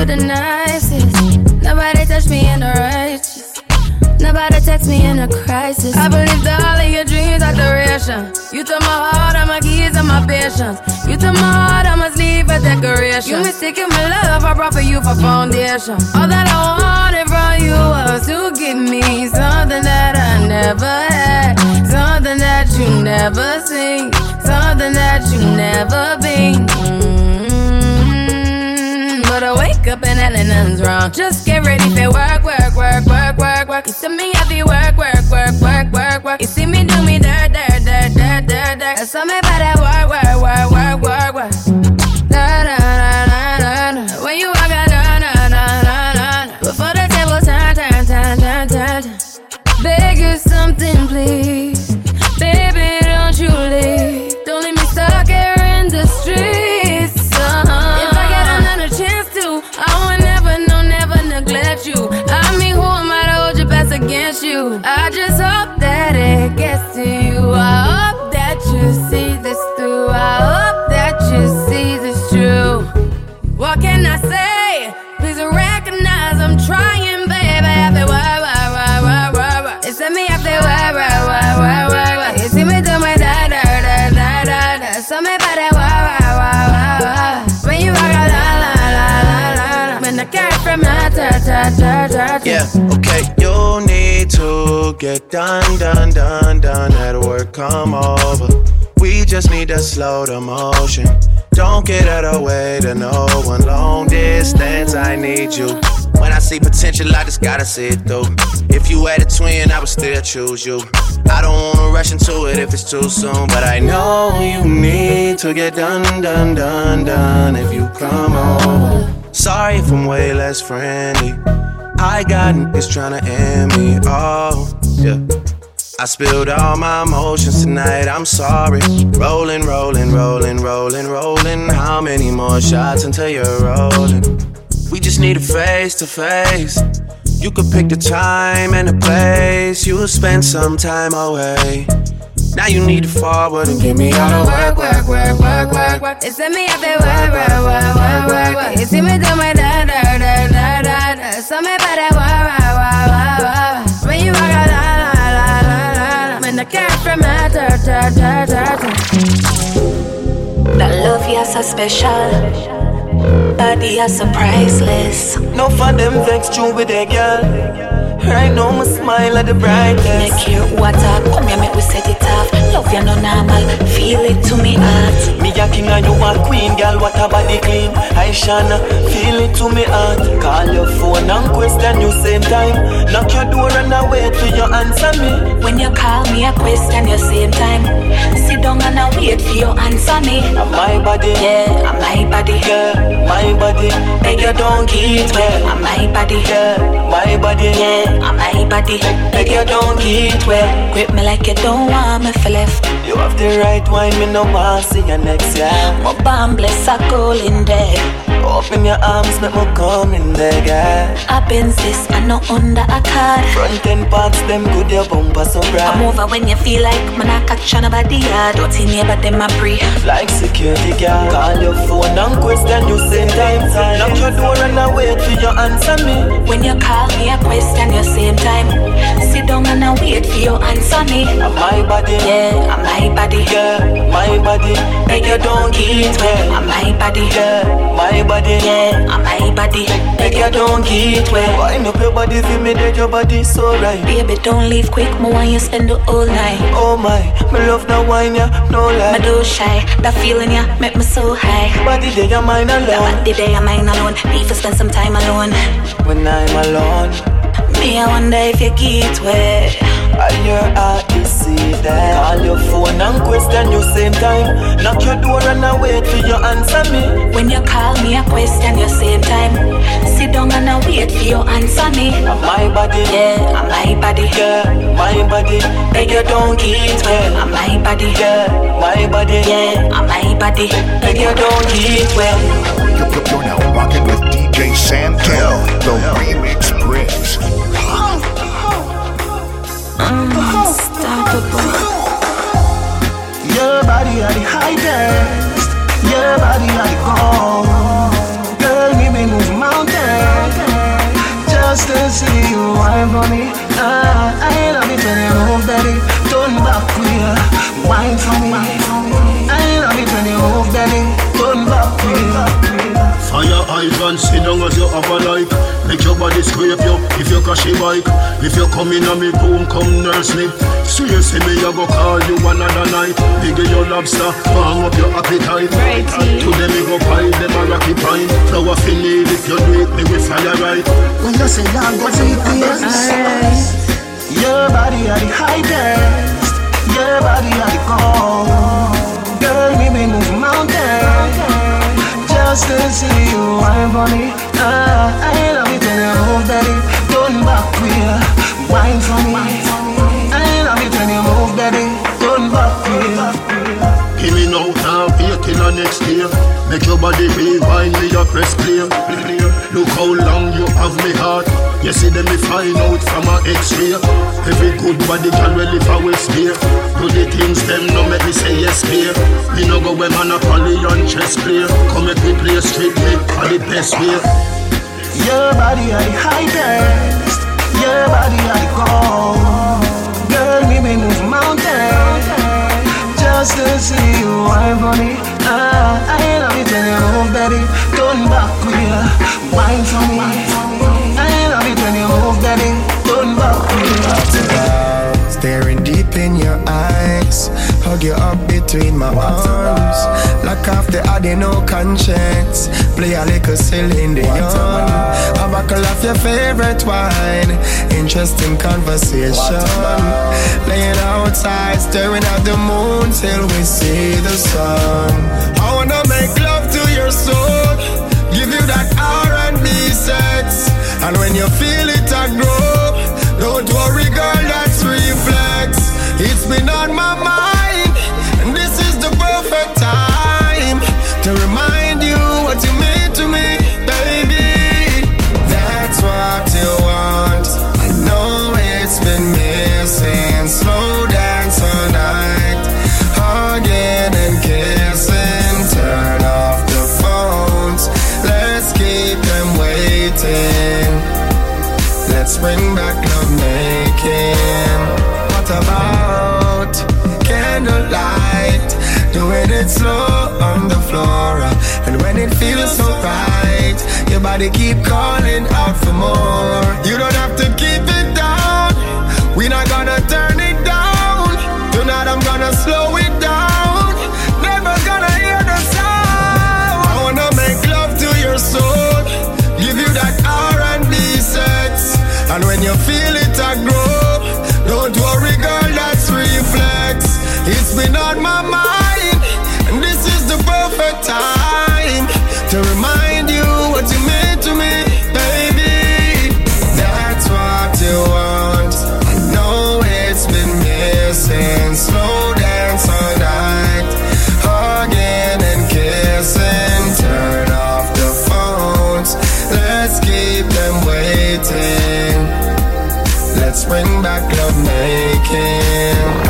you the nicest. Nobody touched me in the righteous. Nobody text me in a crisis. I believed all of your dreams are duration. You took my heart, all my keys, and my patience. You took my heart, I must leave a decoration. You mistaken my love, I brought for you for foundation. All that I wanted from you was to give me something that I never had, something that you never seen, something that you never been. But I wake up and hell nothing's wrong. Just get ready for work, work, work, work, work, work. You see me happy work, work, work, work, work, work. You see me do me dirt, dirt, dirt, dirt, dirt, dirt. That's all me about that work, work, work, work, work, work. Da da da da da da. When you walk out, da da da da da. Before the table turn, turn, turn, turn, turn, turn. Beg you something, please. Baby, don't you leave. Don't leave me stuck here in the streets. If I get another chance to, I will never, no, never neglect you. I mean, who am I to hold your best against you? I just hope that it gets to you. I hope that you see this through. I hope that you see this true. What can I say? Please recognize I'm trying, baby. I feel wah. It's me, I feel wah. You see me do my da da da da da da. So me by that wah. When you walk out, la la la la la. When I carry from my ta. Yeah, okay. You need to get done. At work, come over. We just need to slow the motion. Don't get out of the way to no one. Long distance, I need you. When I see potential, I just gotta see it through. If you had a twin, I would still choose you. I don't wanna rush into it if it's too soon, but I know you need to get done. If you come over. Sorry if I'm way less friendly. I got niggas tryna end me. Oh, yeah. I spilled all my emotions tonight, I'm sorry. Rolling. How many more shots until you're rolling? We just need a face to face. You could pick the time and the place. You'll spend some time away. Now you need to forward and get me out of work. It's me up there, work. You see me do my da. So me by that work. When you walk out, la. When I carry from my ta. That love you so special. Body you so priceless. No for them vex you with a girl. Right now, my smile at the brightest. Make your water, come here, make we set it off. Love you no normal, feel it to me heart. Me a king and you a queen, girl, what a body clean. I shana, feel it to me heart. Call your phone and question you same time. Knock your door and I wait for you answer me. When you call me a question you same time. Sit down and I wait for you answer me. My body, yeah, my body, yeah, my body. Beg you don't get well. My body, yeah, my body, yeah. My body, beg you don't get wet. Grip me like you don't want me for left. You have the right wine, me no want see you next year. My bomb bless a goal in there. Open your arms, make me come in there, girl. Happens this, I know under a card. Front end parts, them good, your bumper so bright. I'm over when you feel like man I catch on nobody yard. Don't see neighbor, them a pray. Like security girl. Call your phone and question you same time. Knock your door and I wait for you answer me. When you call me a question you same time. Sit down and I wait for you answer me. My body, yeah, my body, yeah, my body. Beg you don't get well. My body, yeah, my body, yeah, my body. Beg you don't get well. Wind up your body, feel me that your body so right. Baby, don't leave quick, more when you spend the whole night. Oh my, me love the wine, ya, no lie. Me do shy, that feeling ya make me so high. Body day, your mind alone. That body day, your mind alone. Need to spend some time alone. When I'm alone, me I wonder if you get wet. And your heart you see that. Call your phone and question you same time. Knock your door and I wait for you answer me. When you call me a question you same time. Sit down and I wait for you answer me. My body, yeah, my body, yeah, my body. Beg you don't get well. My body, yeah, my body, yeah, my body. Beg you don't get well. You're now rocking with DJ Santel, the Remix Prince. Unstoppable. Your body are the highest. Your body are the gold. Girl, me move mountains. scrape you. If you crash a bike, if you come in on me room, come nurse me. So you see me, I go call you another night. Big your lobster, warm up your appetite. To them me go buy them a rocky pine. Flower fillet, if you do it, me will fire right. When you say I go to it, your body are the highest. Your body are the gold. Girl, we may move mountains just to see you. I'm funny. I love it when you move, baby. Turn back queer, wine for me. I love it when you move, baby. Turn back queer. Give me now, wait till the next year. Make your body rewind, me your press clear. Look how long you have me heart. You see them me find out from a x-ray. Every good body can really live a West Bay. Do the things them no make me say yes clear. Me no go where man a poly on chess player. Come make me play straight me for the best way. Your body are the highest. Your body are the gold. Girl, we may move mountains just to see you. I'm funny. I love it when you move, baby. Turn back queer, wine for me. I love it when you move, baby. Turn back queer. Staring deep in your eyes, hug you up between my arms. Lock off the no conscience. Play a little Celine Dion. A buckle of your favorite wine. Interesting conversation. Laying outside, staring at the moon till we see the sun. I wanna make love to your soul, give you that R&B sex. And when you feel it I grow, don't worry girl, that's reflex. It's been on my mind, and this is the perfect time to remind you what you mean to me, baby. That's what you want. I know it's been missing. Slow dance all night, hugging and kissing. Turn off the phones, let's keep them waiting. Let's bring back love making. What about candlelight? Doing it slow on the floor. And when it feels so right, your body keep calling out for more. You don't have to keep it down. We're not gonna turn it down. Tonight I'm gonna slow it down. Never gonna hear the sound. I wanna make love to your soul, give you that R&B sex. And when you feel it I grow, don't worry girl, that's reflex. It's been on my mind, and this is the perfect time to remind you what you meant to me, baby. That's what you want. I know it's been missing. Slow dance all night, hugging and kissing. Turn off the phones, let's keep them waiting. Let's bring back love making.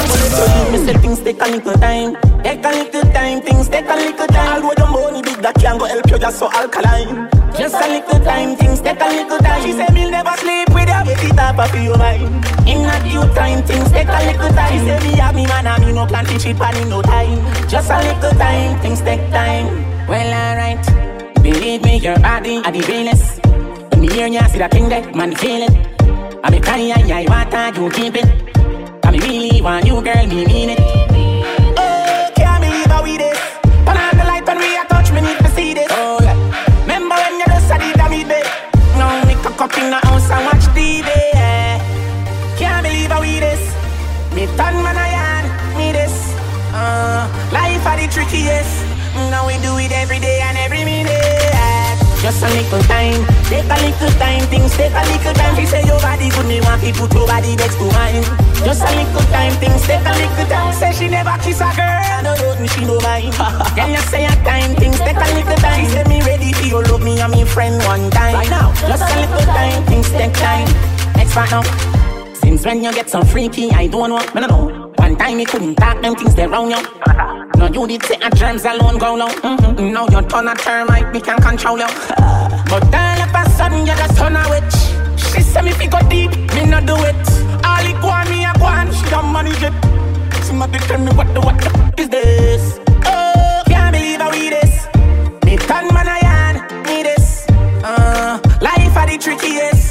Me say things take a little time. Take a little time, things take a little time. Although the money big, that can't go help you, just so alkaline. Just a little time, things take a little time. She say me never sleep with her, get it up off your mind. In a due time, things take a little time. She say me have me man and me no plan to cheat pan in no time. Just a little time, things take time. Well alright, believe me, your body are the realest. When me hear ya see that thing there, man feel it. I be crying, I want you keep it. I me really want you, girl, me mean it. Oh, can't believe how we this. Turn on the light when we a touch, me need to see this. Oh, yeah. Remember when you just said it, I mean, babe. Now me cock up in the house and watch TV, yeah. Can't believe how we this. Me turn man I yarn, me this. Life are the trickiest. Now we do it every day and every minute. Just a little time, take a little time, things take a little time. She say your body good, me want to put your body next to mine. Just a little time, things take a little time. Say she never kiss a girl, no nothing she no mind. Can you say a time, things take a little time. She say me ready for you, love me and me friend one time. Right now, just a little time, things take time. Next part now. Since when you get so freaky, I don't know, no, no, no. One time you couldn't talk, them things they round you. No, you did say a germs alone go low. Now you turn a termite, me can't control you. But all of a sudden you just turn a witch. She say me fi go deep, me no do it. All it go on, me a go on, she don't manage it. Somebody tell me what the f is this? Oh, can't believe how we this. Me turn man a yarn, me this. Life are the trickiest.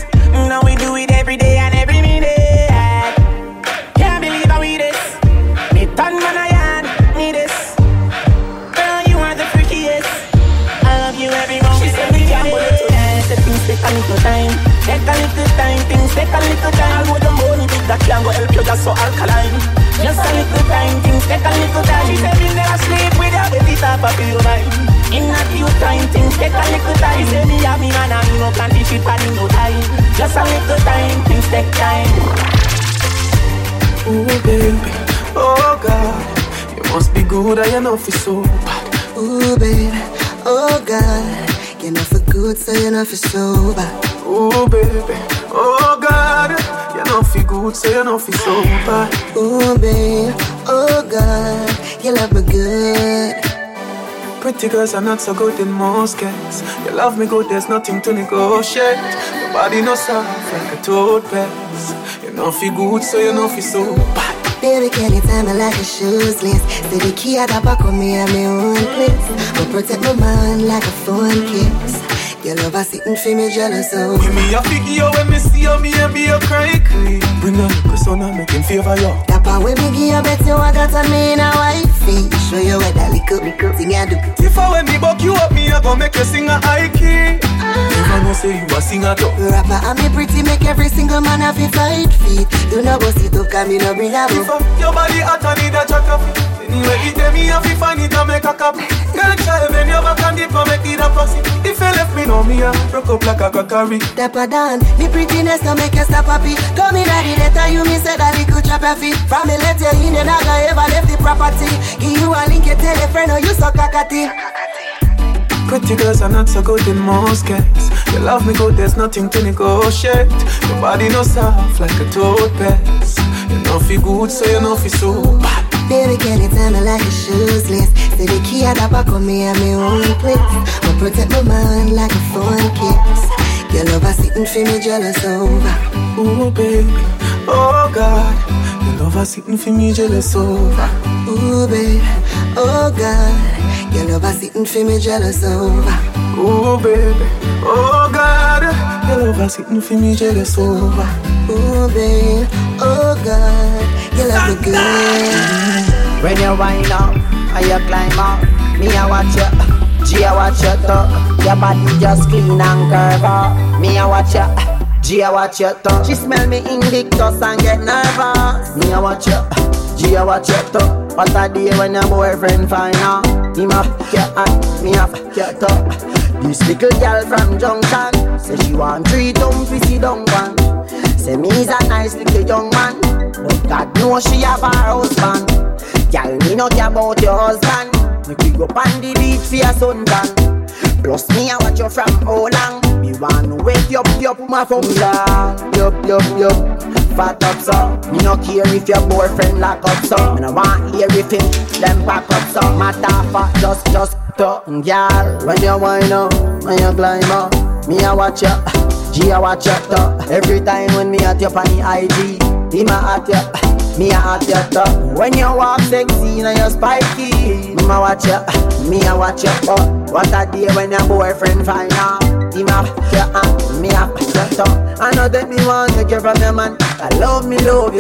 little time. Although the money big that can go help you just so alkaline. Just a little time, things take a little time. She said me never sleep with her, baby top of your mind. In a few time, things take a little time. She say me have me man and me no can't teach it and no time. Just a little time, things take time. Ooh baby, oh God, you must be good and you know for so bad. Ooh baby, oh God, you know for good so you know for sober. Ooh baby, oh God, you know for good so you know for so bad. Ooh baby, oh God, you love me good. Pretty girls are not so good in most cases. You love me good, there's nothing to negotiate. Your body no soft like a toothpaste. You know feel good, so you know feel so bad. Baby, can you tell me like a shoeless? Say the key at the back of me at my own place. But protect my mind like a phone case. Your love is sitting for me jealous of. Give me a figure when me see you, me and be a cry queen. Bring a little son and make him favor you. That part when me give you bet you I got on me in a wifey. Show you what that little thing I do. If I when me buck you up, me I gon' make you sing a high key. Never know say you a singer too. Rapper and me pretty make every single man have a 5 feet. Do not go sit up, come me no bring a book. Your body hot and need a jack up. Anyway, it me have to find it and make a copy. Girl, try when your back and dip and make it a pussy. If you left me, know me a broke up like a crockery. Dapper down, me prettiness to make you stop happy. Come in at the letter, you me said that it could chop your feet. From me let you in, you never ever left the property. Give you a link, you tell a friend, or you suck a catty. Pretty girls are not so good in most cases. You love me good, there's nothing to negotiate. Your body no soft like a toothpaste. You know feel good, so you know feel so bad. Baby, can you tell me like a shoeless? Say the key at the back of me at my own place. But protect my mind like a phone case. Your love is sitting for me jealous over. Ooh baby, oh God, your love is sitting for me jealous over. Ooh baby, oh God, your love is sitting for me jealous over. Ooh baby, oh God, your love is sitting for me jealous over. Ooh baby, oh God, you love me good. When you wind up and you climb up, me I watch you, G I watch you too. Your body just clean and curve up. Me I watch you, G I watch you too. She smell me invictus and get nervous. Me I watch you, G I watch you too. What a day when your boyfriend find out. Him a fuck your hand, me a fuck your too. This little girl from Junction say she want 3 dumb pussy down one. Say me is a nice little young man, but God knows she have her husband. Girl, me no care about your husband. Make we go on the beach for your suntan. Plus me I watch you from how long. Me want to wake you up my function. Yup, fat up so. Me no care if your boyfriend lock up so. Me no want hear if him them back up so. Matter fat just talk, girl. When you wind up, when you climb up, me I watch you, G I watch you too. Every time when me at you on the IG, him a at you. Me a at your top. When you walk sexy and you spiky, me a watch you, me a watch you. Oh, what a day when your boyfriend find out. Him a your hand, me a your top. I know that me want to get from your man. I love your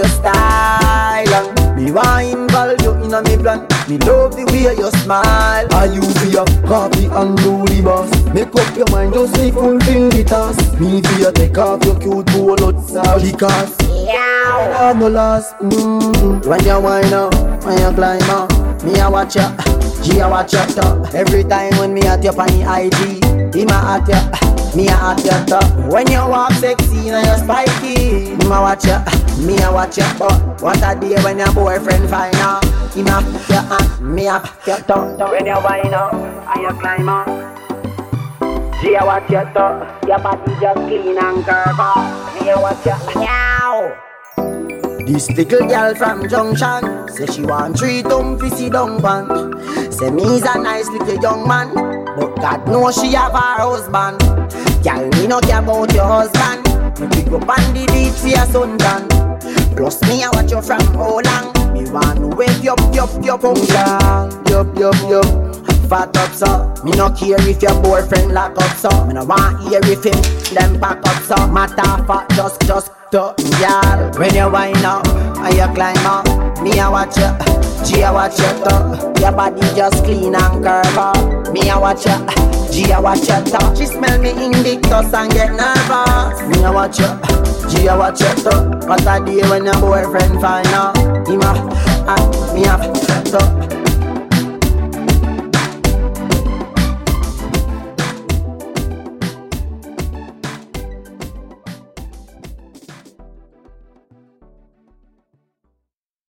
style. And me want involve you in a me plan. Me love the way you smile. Are you for your copy and do the boss? Make up your mind, just me fulfill the task. Me for you take off your cute bullets because I no loss. When you wind up, when you climb up, me a watch you, G a watch you too. Every time when me at you on the IG, him a at you, me a at you too. When you walk sexy and you spiky, him a watch you, me a watch you. But what a day when your boyfriend find out, him a fuck you and me a fuck you too. When you wind up and you climb up, G a watch you too. Your body just clean and curve up. Me a watch you. Meow. This little girl from Junction say she want 3 dumb pussy down one. Say me's a nice little young man, but God knows she have her husband. Girl, me no care about your husband. Make we go on the beach for your suntan. Plus me I watch you from how long. Me want to wake you up function. Yup. Fat up so. Me no care if your boyfriend lock up so. Me no want hear if him them back up so. Matter fat just girl. When you wind up and you climb up, me I watch you, G I watch you too. Your body just clean and curve up. Me Me a watch ya, G a watch ya talk. She smell me Invictus and get nervous. Me a watch ya, G a watch ya talk. What a day when your boyfriend find out. Him a, me a talk.